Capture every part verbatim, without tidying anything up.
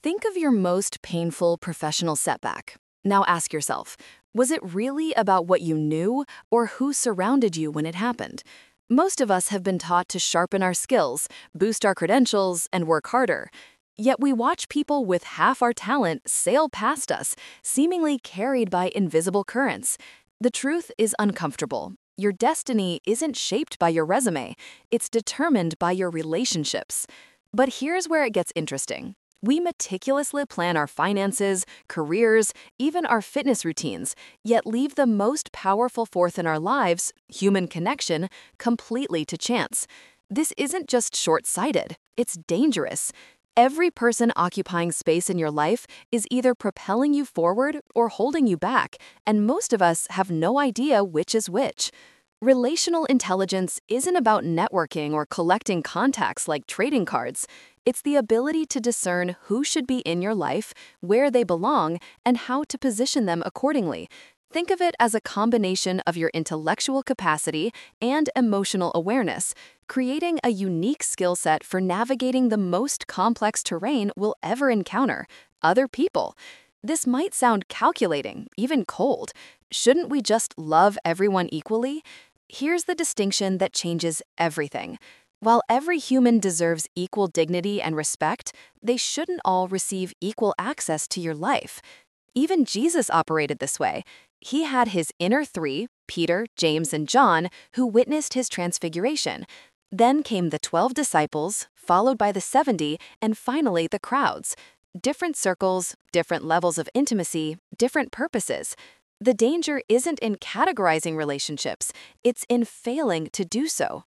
Think of your most painful professional setback. Now ask yourself, was it really about what you knew or who surrounded you when it happened? Most of us have been taught to sharpen our skills, boost our credentials, and work harder. Yet we watch people with half our talent sail past us, seemingly carried by invisible currents. The truth is uncomfortable. Your destiny isn't shaped by your resume, it's determined by your relationships. But here's where it gets interesting. We meticulously plan our finances, careers, even our fitness routines, yet leave the most powerful force in our lives, human connection, completely to chance. This isn't just short-sighted, it's dangerous. Every person occupying space in your life is either propelling you forward or holding you back, and most of us have no idea which is which. Relational intelligence isn't about networking or collecting contacts like trading cards. It's the ability to discern who should be in your life, where they belong, and how to position them accordingly. Think of it as a combination of your intellectual capacity and emotional awareness, creating a unique skill set for navigating the most complex terrain we'll ever encounter: other people. This might sound calculating, even cold. Shouldn't we just love everyone equally? Here's the distinction that changes everything. While every human deserves equal dignity and respect, they shouldn't all receive equal access to your life. Even Jesus operated this way. He had his inner three, Peter, James, and John, who witnessed his transfiguration. Then came the twelve disciples, followed by the seventy, and finally the crowds. Different circles, different levels of intimacy, different purposes. The danger isn't in categorizing relationships, it's in failing to do so.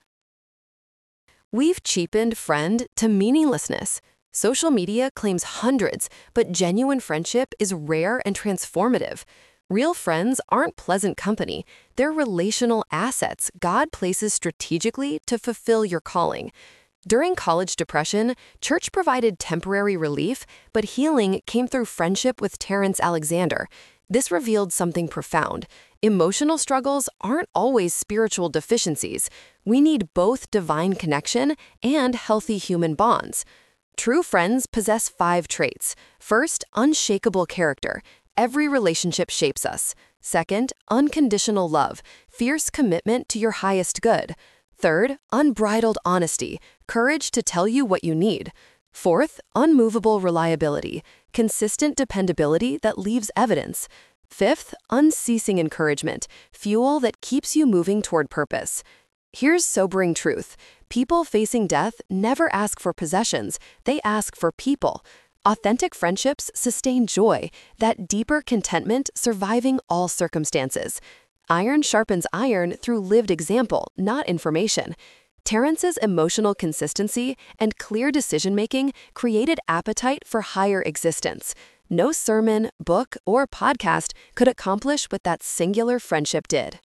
We've cheapened friend to meaninglessness. Social media claims hundreds, but genuine friendship is rare and transformative. Real friends aren't pleasant company, they're relational assets God places strategically to fulfill your calling. During college depression, church provided temporary relief, but healing came through friendship with Terrence Alexander. This revealed something profound. Emotional struggles aren't always spiritual deficiencies. We need both divine connection and healthy human bonds. True friends possess five traits. First, unshakable character. Every relationship shapes us. Second, unconditional love, fierce commitment to your highest good. Third, unbridled honesty, courage to tell you what you need. Fourth, unmovable reliability, consistent dependability that leaves evidence. Fifth, unceasing encouragement, fuel that keeps you moving toward purpose. Here's sobering truth. People facing death never ask for possessions, they ask for people. Authentic friendships sustain joy, that deeper contentment surviving all circumstances. Iron sharpens iron through lived example, not information. Terrence's emotional consistency and clear decision-making created appetite for higher existence. No sermon, book, or podcast could accomplish what that singular friendship did.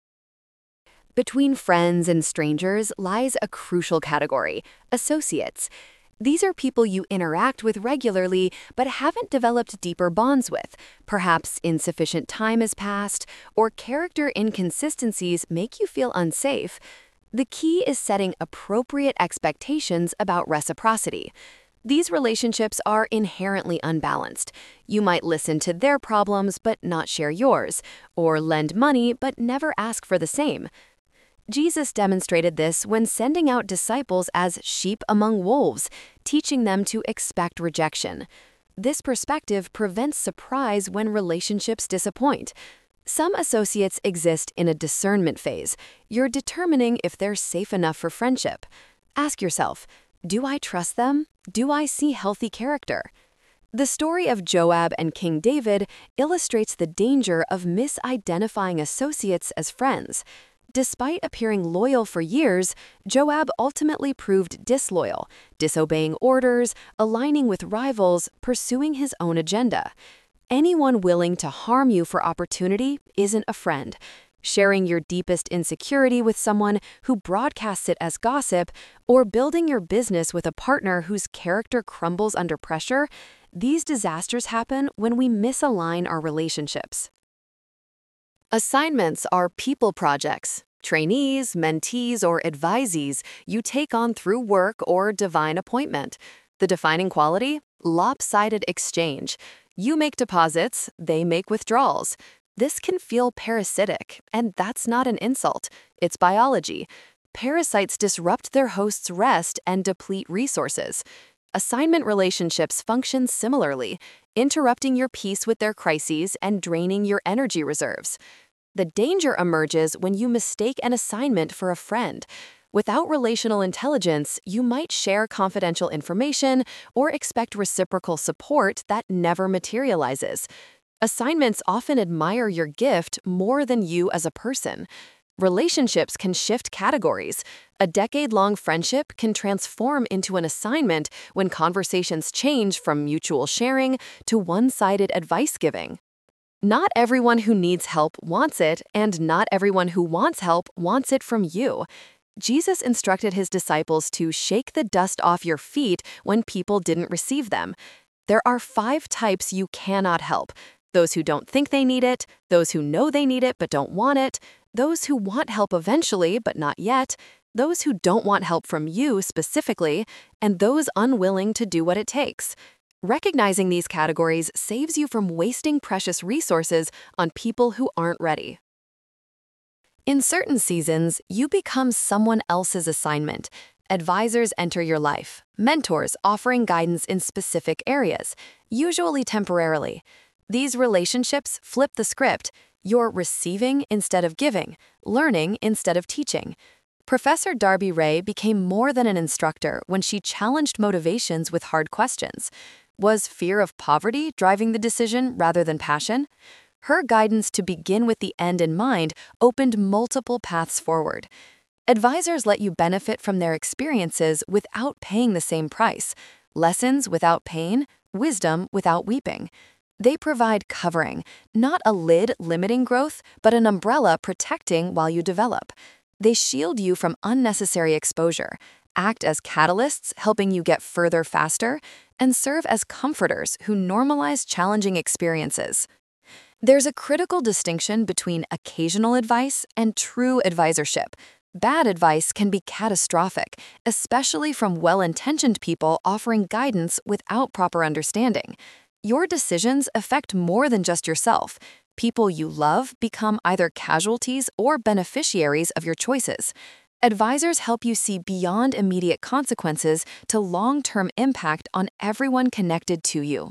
Between friends and strangers lies a crucial category: associates. These are people you interact with regularly but haven't developed deeper bonds with. Perhaps insufficient time has passed, or character inconsistencies make you feel unsafe. The key is setting appropriate expectations about reciprocity. These relationships are inherently unbalanced. You might listen to their problems but not share yours, or lend money but never ask for the same. Jesus demonstrated this when sending out disciples as sheep among wolves, teaching them to expect rejection. This perspective prevents surprise when relationships disappoint. Some associates exist in a discernment phase. You're determining if they're safe enough for friendship. Ask yourself, do I trust them? Do I see healthy character? The story of Joab and King David illustrates the danger of misidentifying associates as friends. Despite appearing loyal for years, Joab ultimately proved disloyal, disobeying orders, aligning with rivals, pursuing his own agenda. Anyone willing to harm you for opportunity isn't a friend. Sharing your deepest insecurity with someone who broadcasts it as gossip, or building your business with a partner whose character crumbles under pressure, these disasters happen when we misalign our relationships. Assignments are people projects, trainees, mentees, or advisees you take on through work or divine appointment. The defining quality? Lopsided exchange. You make deposits, they make withdrawals. This can feel parasitic, and that's not an insult. It's biology. Parasites disrupt their host's rest and deplete resources. Assignment relationships function similarly, interrupting your peace with their crises and draining your energy reserves. The danger emerges when you mistake an assignment for a friend. Without relational intelligence, you might share confidential information or expect reciprocal support that never materializes. Assignments often admire your gift more than you as a person. Relationships can shift categories. A decade-long friendship can transform into an assignment when conversations change from mutual sharing to one-sided advice giving. Not everyone who needs help wants it, and not everyone who wants help wants it from you. Jesus instructed his disciples to shake the dust off your feet when people didn't receive them. There are five types you cannot help: those who don't think they need it, those who know they need it but don't want it, those who want help eventually but not yet, those who don't want help from you specifically, and those unwilling to do what it takes. Recognizing these categories saves you from wasting precious resources on people who aren't ready. In certain seasons, you become someone else's assignment. Advisors enter your life, mentors offering guidance in specific areas, usually temporarily. These relationships flip the script. You're receiving instead of giving, learning instead of teaching. Professor Darby Ray became more than an instructor when she challenged motivations with hard questions. Was fear of poverty driving the decision rather than passion? Her guidance to begin with the end in mind opened multiple paths forward. Advisors let you benefit from their experiences without paying the same price. Lessons without pain, wisdom without weeping. They provide covering, not a lid limiting growth, but an umbrella protecting while you develop. They shield you from unnecessary exposure, act as catalysts helping you get further faster, and serve as comforters who normalize challenging experiences. There's a critical distinction between occasional advice and true advisorship. Bad advice can be catastrophic, especially from well-intentioned people offering guidance without proper understanding. Your decisions affect more than just yourself. People you love become either casualties or beneficiaries of your choices. Advisors help you see beyond immediate consequences to long-term impact on everyone connected to you.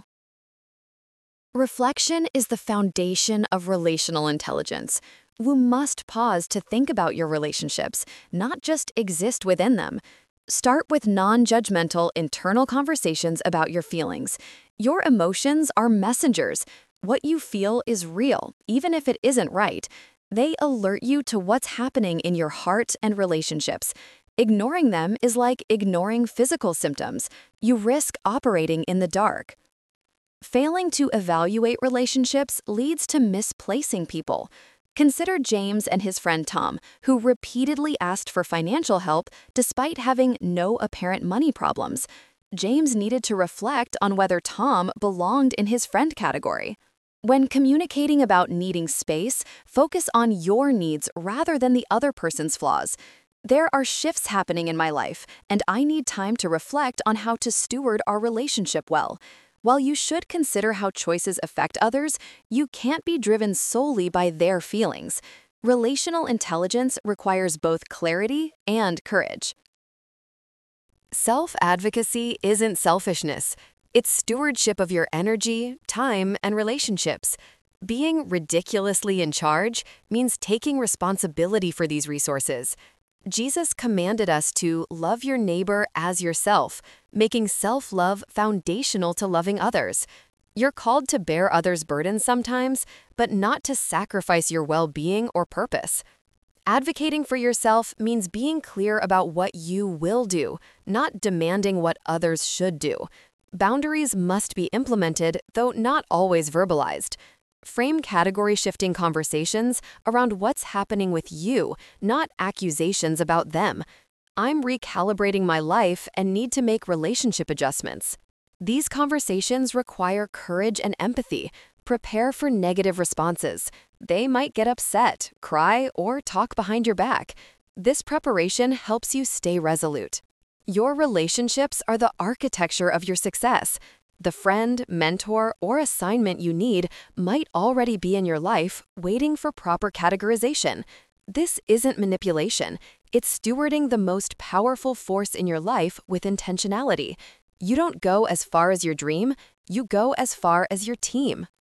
Reflection is the foundation of relational intelligence. You must pause to think about your relationships, not just exist within them. Start with non-judgmental internal conversations about your feelings. Your emotions are messengers. What you feel is real, even if it isn't right. They alert you to what's happening in your heart and relationships. Ignoring them is like ignoring physical symptoms. You risk operating in the dark. Failing to evaluate relationships leads to misplacing people. Consider James and his friend Tom, who repeatedly asked for financial help despite having no apparent money problems. James needed to reflect on whether Tom belonged in his friend category. When communicating about needing space, focus on your needs rather than the other person's flaws. There are shifts happening in my life, and I need time to reflect on how to steward our relationship well. While you should consider how choices affect others, you can't be driven solely by their feelings. Relational intelligence requires both clarity and courage. Self-advocacy isn't selfishness. It's stewardship of your energy, time, and relationships. Being ridiculously in charge means taking responsibility for these resources. Jesus commanded us to love your neighbor as yourself, making self-love foundational to loving others. You're called to bear others' burdens sometimes, but not to sacrifice your well-being or purpose. Advocating for yourself means being clear about what you will do, not demanding what others should do. Boundaries must be implemented, though not always verbalized. Frame category-shifting conversations around what's happening with you, not accusations about them. I'm recalibrating my life and need to make relationship adjustments. These conversations require courage and empathy. Prepare for negative responses. They might get upset, cry, or talk behind your back. This preparation helps you stay resolute. Your relationships are the architecture of your success. The friend, mentor, or assignment you need might already be in your life, waiting for proper categorization. This isn't manipulation. It's stewarding the most powerful force in your life with intentionality. You don't go as far as your dream, you go as far as your team.